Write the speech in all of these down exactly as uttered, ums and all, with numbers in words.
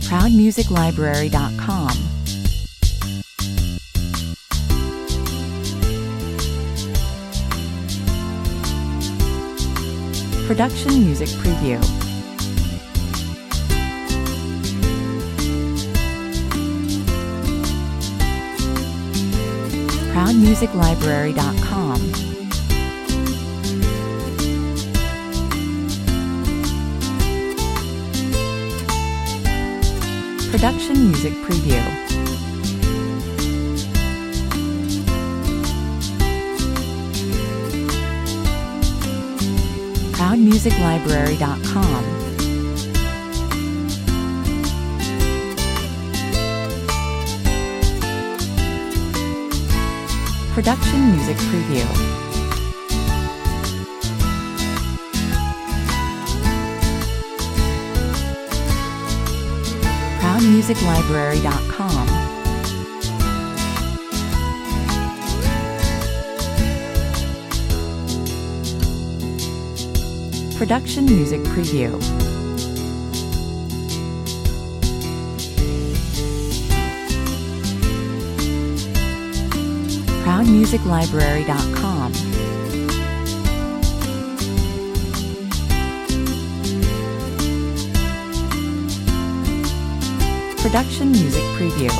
proud music library dot com. Production Music Preview. proud music library dot com. Production Music Preview. proud music library dot com. Production Music Preview. proud music library dot com. Production Music Preview. proud music library dot com. Production Music Preview.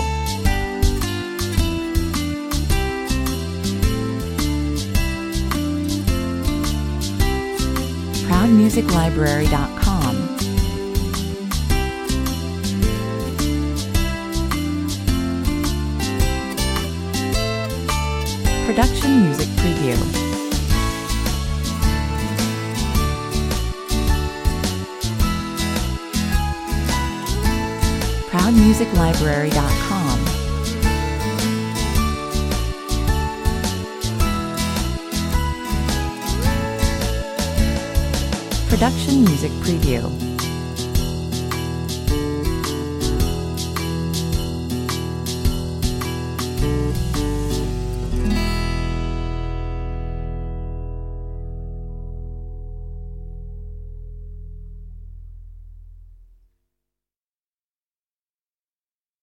proud music library dot com. Production Music Preview. proud music library dot com. Production Music Preview.